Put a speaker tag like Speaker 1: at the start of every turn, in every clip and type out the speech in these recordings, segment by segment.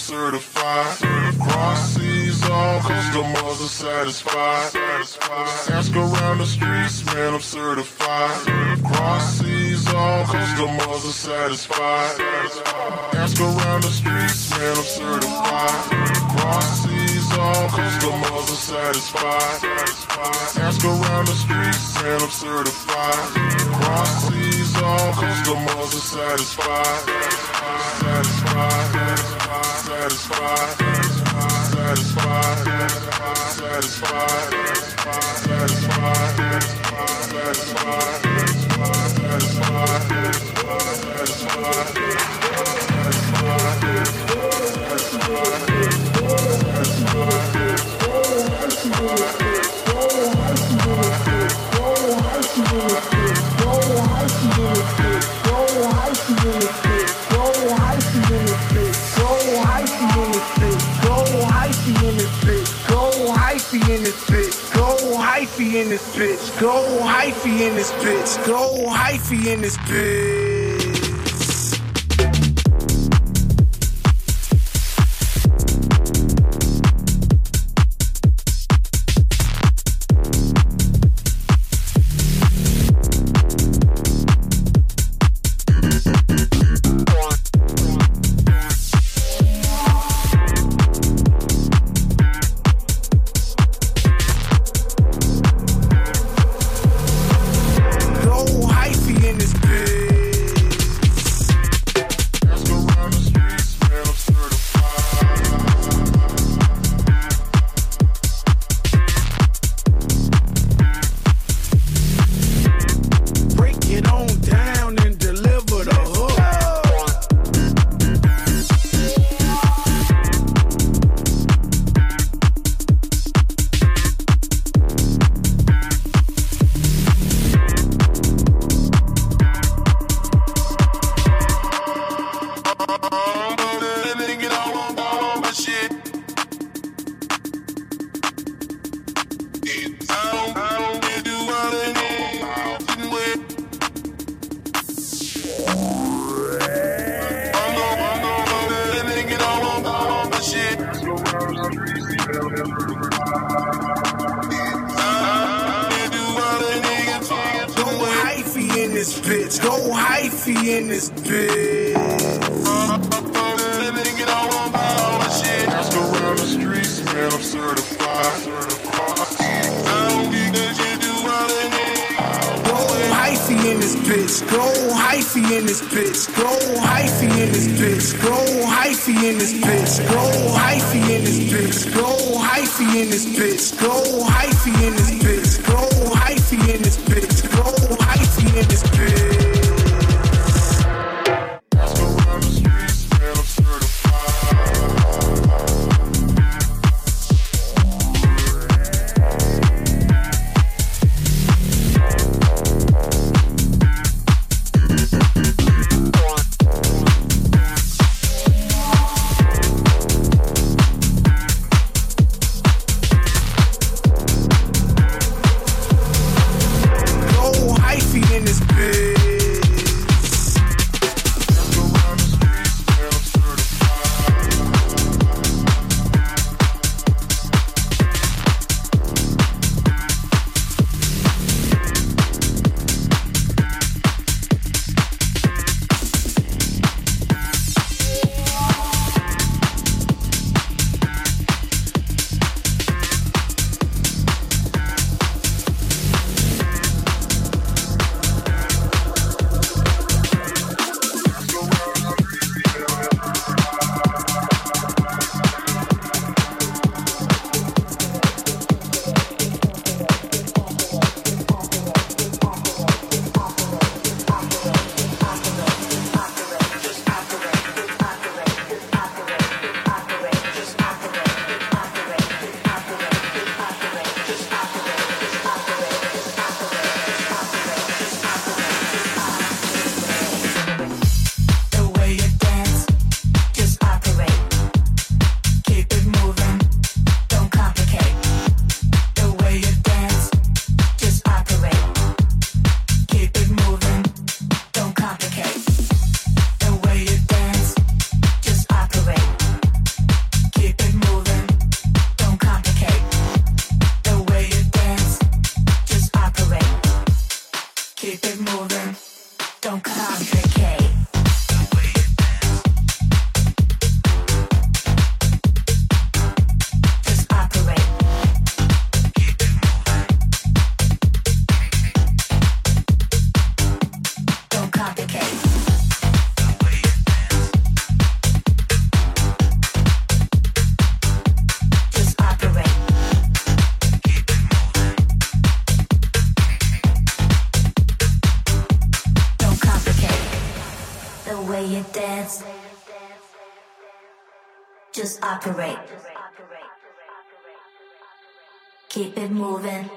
Speaker 1: certified. Cross seas, all customers are satisfied. Ask around the streets, man, I'm certified. Cross seas, all customers are satisfied. Ask around the streets, man, I'm certified. Cross seas, all customers are satisfied. Ask around the streets, man, I'm certified. Cross seas, all customers are satisfied. Satisfied, satisfied, satisfied, satisfied,
Speaker 2: in this bitch, go hyphy in this bitch, go hyphy in this bitch.
Speaker 3: just operate. Keep it moving.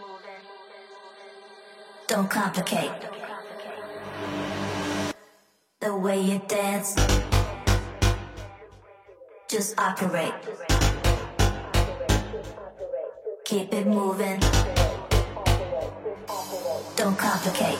Speaker 3: Don't complicate. The way you dance, just operate. Keep it moving. Don't complicate.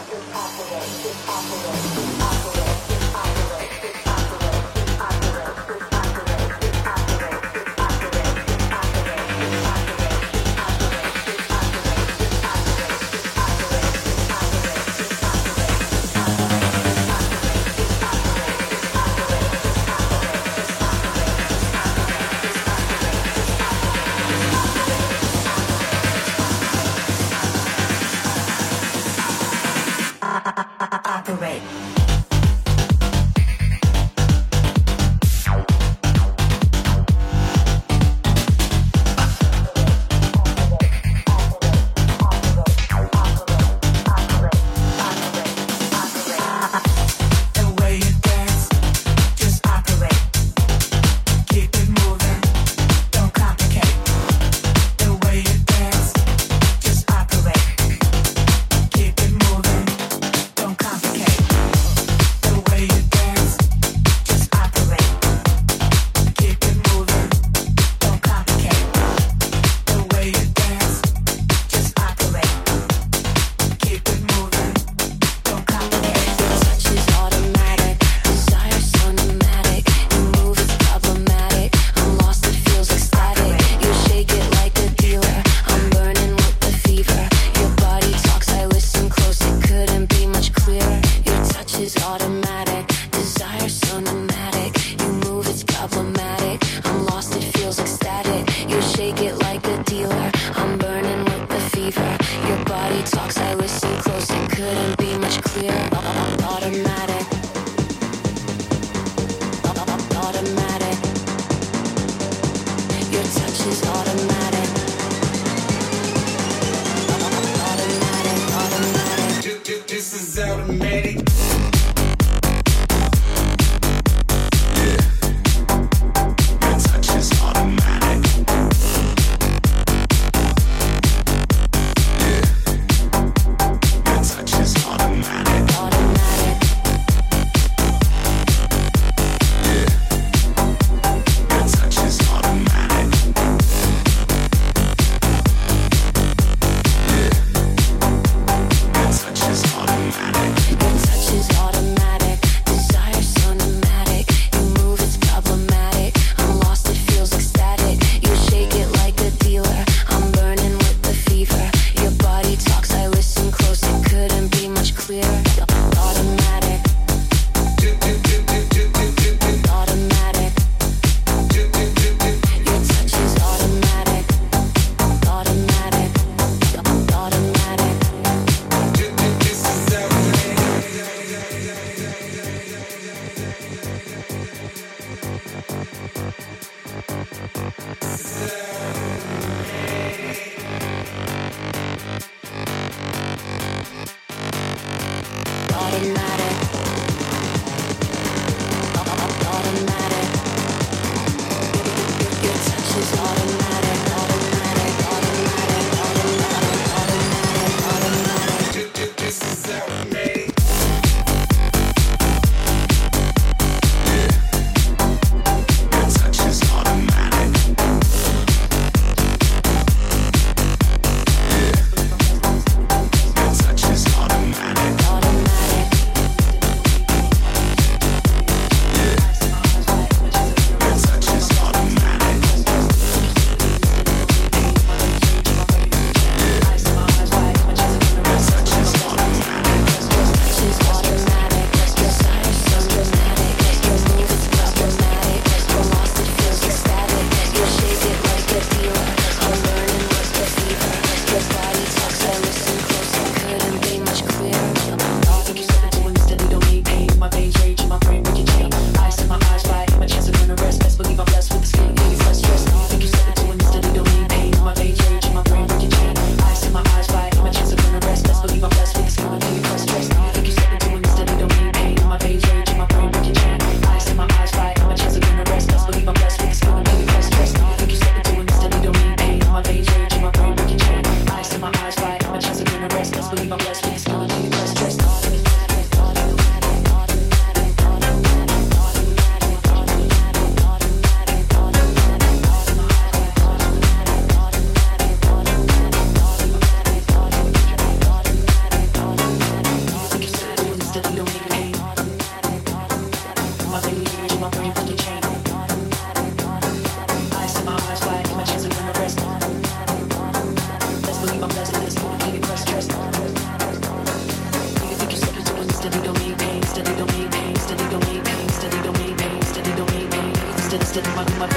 Speaker 3: Operate.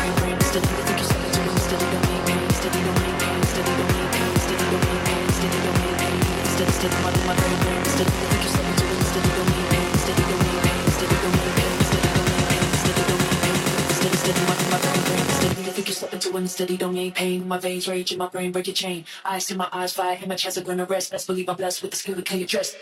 Speaker 4: Steady, don't need pain. My veins rage in my brain, break your chain. Eyes to my eyes, fire in my chest, I'm gonna rest. Best believe I'm blessed with the skill to kill your trust.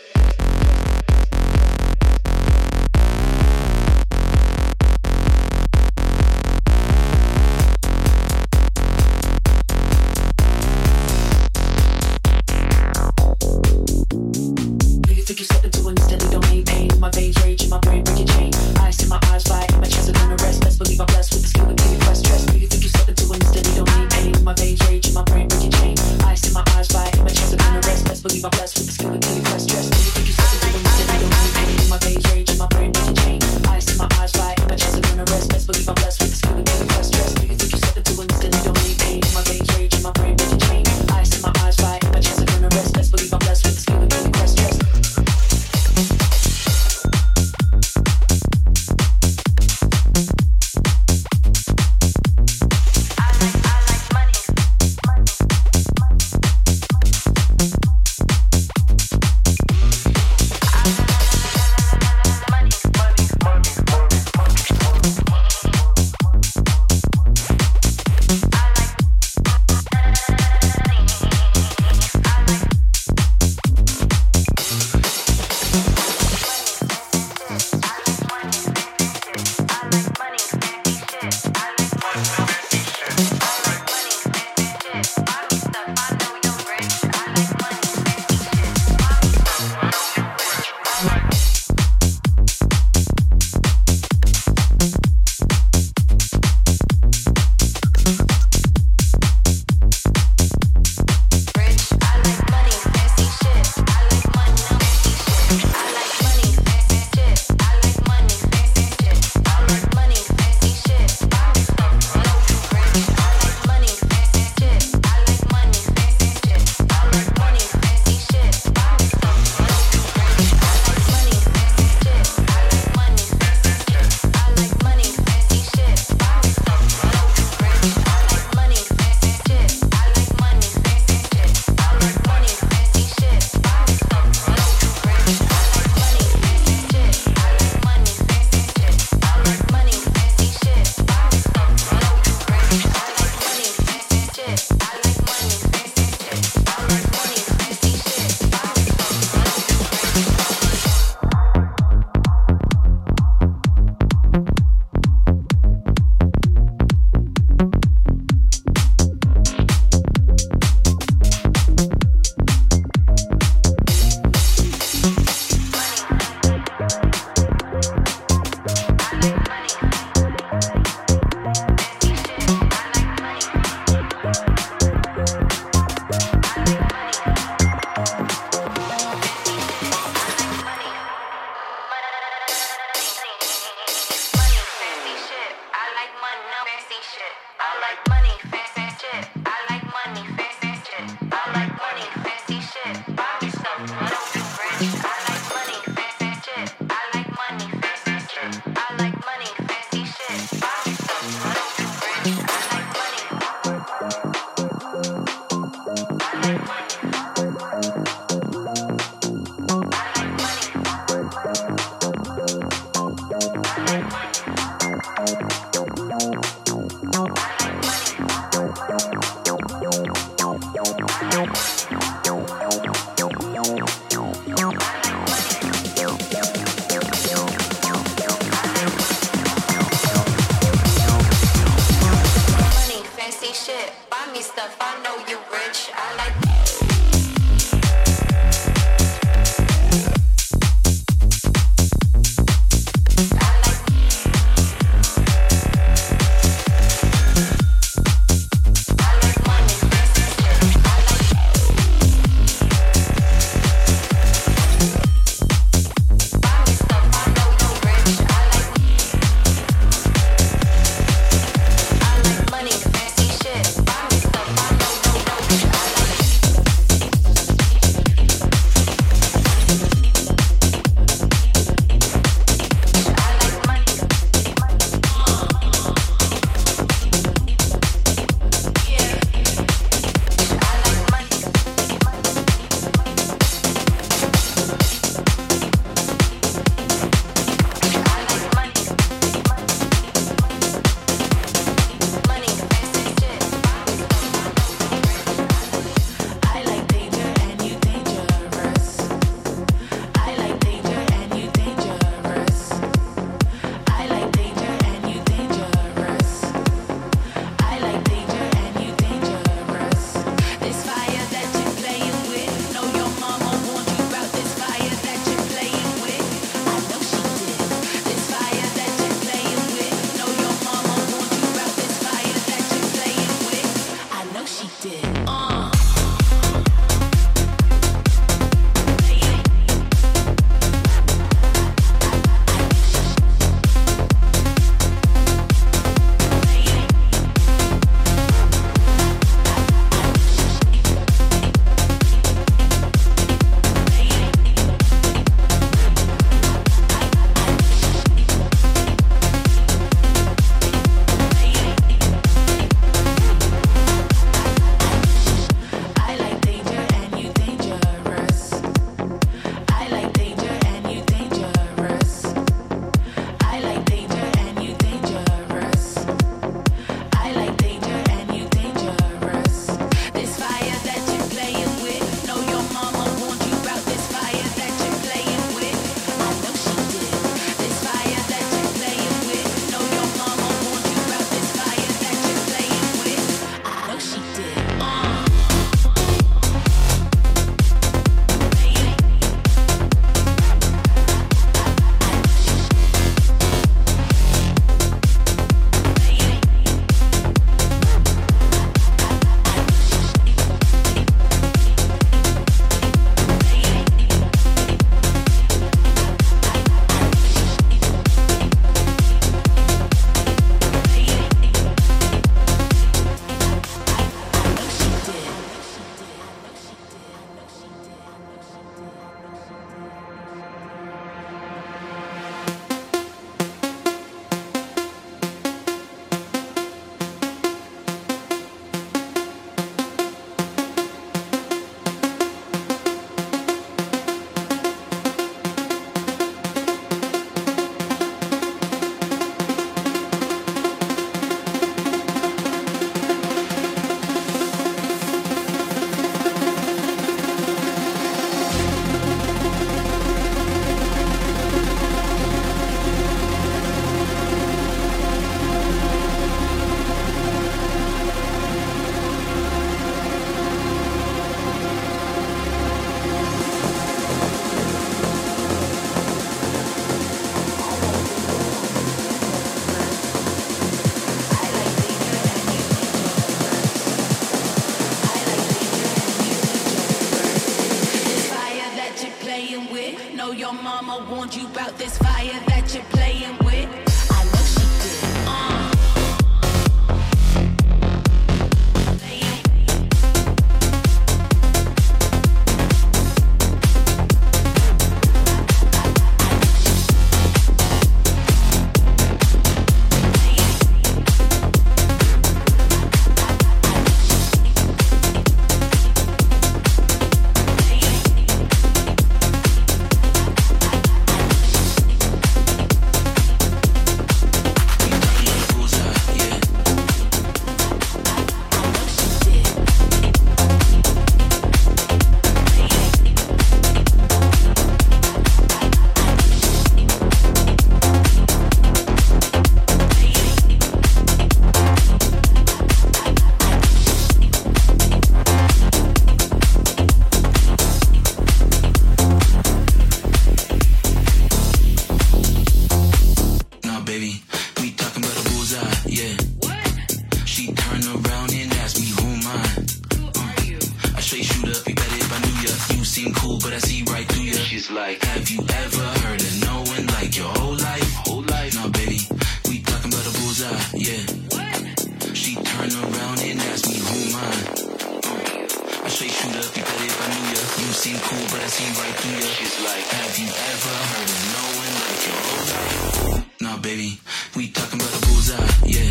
Speaker 5: turn around and ask me who am I? I straight shoot up, you bet if I knew ya. You seem cool, but I see right through ya. She's like, have you ever heard of no one like your whole life? Whole life? Nah, baby, we talking about a bullseye, yeah. What? She turn around and ask me who am I? I straight shoot up, you bet if I knew ya. You seem cool, but I see right through ya. She's like, have you ever heard of no one like your whole life? Nah, baby, we talking about a bullseye, yeah.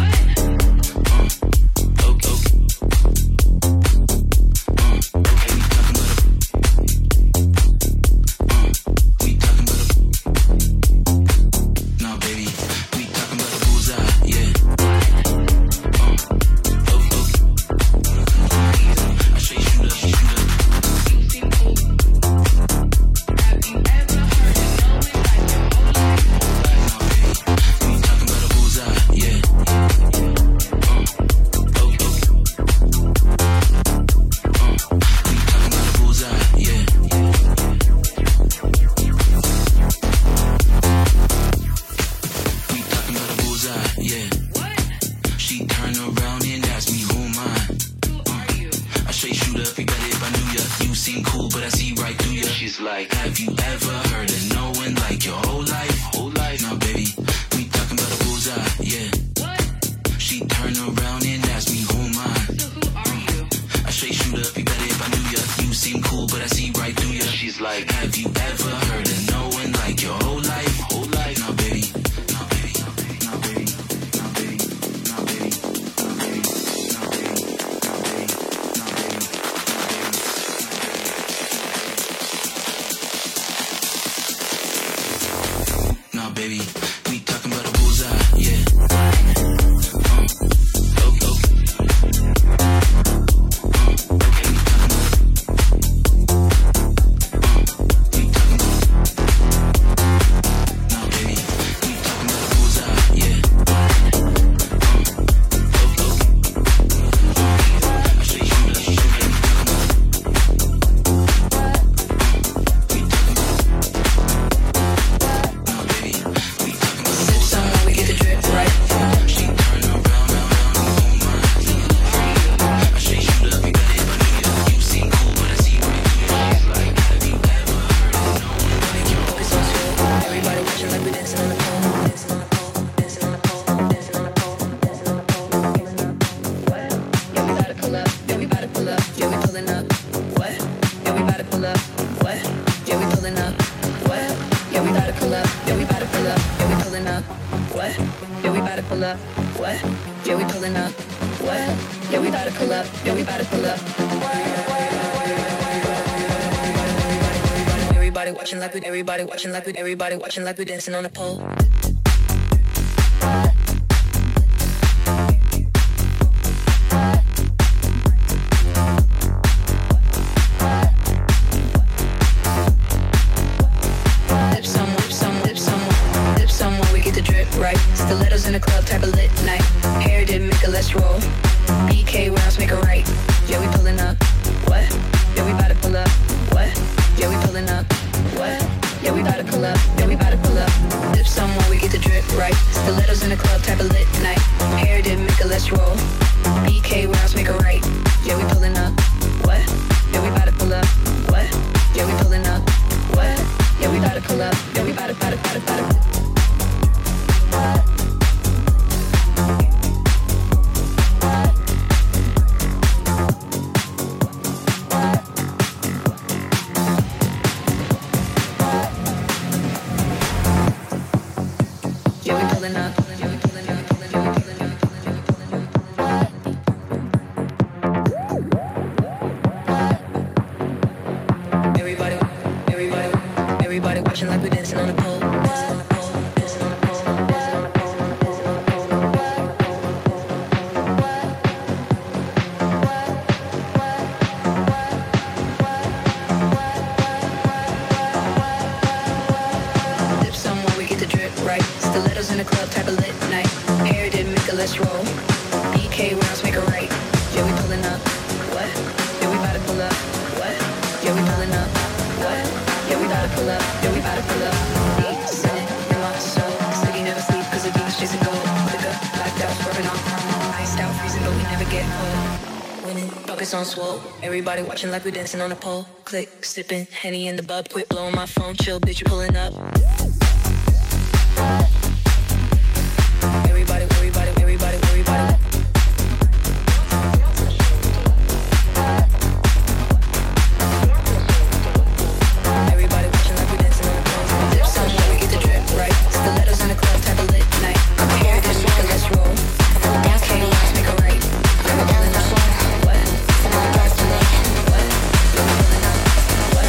Speaker 4: Everybody watching like we dancing on a pole. Lip someone, we get the drip right. Stilettos in the club, type of lit night. Hair didn't make a let's roll. BK rounds make a right. Yeah, we pulling up. What? Yeah, we about to pull up. What? Yeah, we pulling up. What? Yeah, we about to pull up. Yeah, we about to pull up. Lip someone, we get the drip right. Stilettos in the club, type of lit night. Hair didn't make a let's roll. BK rounds make a right. Yeah, we pulling up. What? Yeah, we about to pull up. What? Yeah, we pulling up. What? Yeah, we about to pull up. Yeah, we about to. getting cold. Winning, buckets on swole. Everybody watching like we dancing on a pole. Click, sipping, Henny in the bub. Quit blowing my phone, chill, bitch, you pulling up. Everybody, everybody, everybody, everybody. Everybody watching like we dancing on a pole. Dip some, let me get the drip right. Stilettos in the club, type of lit night. I'm here, this week, let's roll. Dance for me, make a right. I'm a dance machine. What? Someone dance for me. What? What?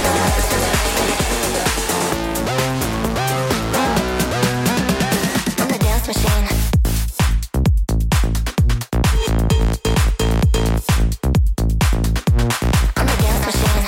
Speaker 4: I'm the dance machine. I'm the dance machine.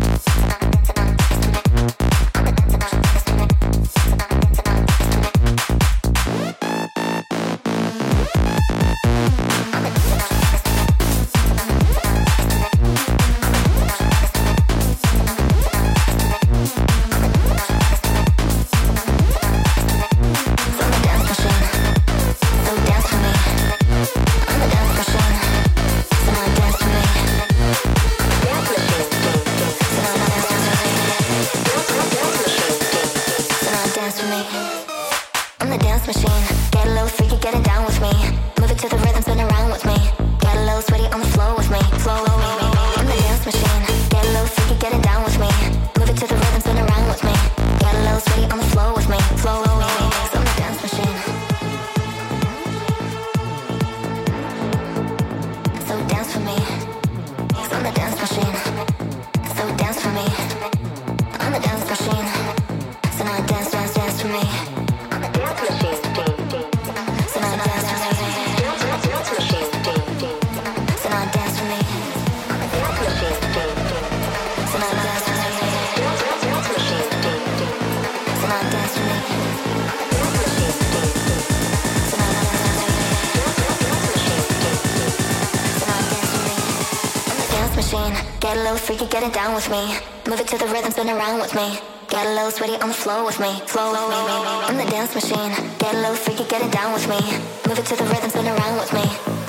Speaker 4: I'm the dance machine. Get a little freaky, get it down with me. Move it to the rhythm, spin around with me. Get a little sweaty on the floor with me. Flow with me. I'm the dance machine. Get a little freaky, get it down with me. Move it to the rhythm, spin around with me. Get a little sweaty on the floor with me. Flow with me. So I'm the dance machine. So dance for me. So I'm the dance machine. So dance for me. I'm the dance machine. So now dance, dance, dance for me. I'm the dance machine. So now dance, dance, dance, dance machine. So now dance for me. I'm the dance machine. So now dance, dance, dance, dance machine. So now dance for me. I'm the dance machine. So now dance, dance, dance machine. So now dance for me. I'm the dance machine. Get a little freaky, get it down with me. Move it to the rhythm, spin around with me. Get a little sweaty on the floor with me. Flow with me. I'm the dance machine. Get a little freaky, get it down with me. Move it to the rhythm, spin around with me.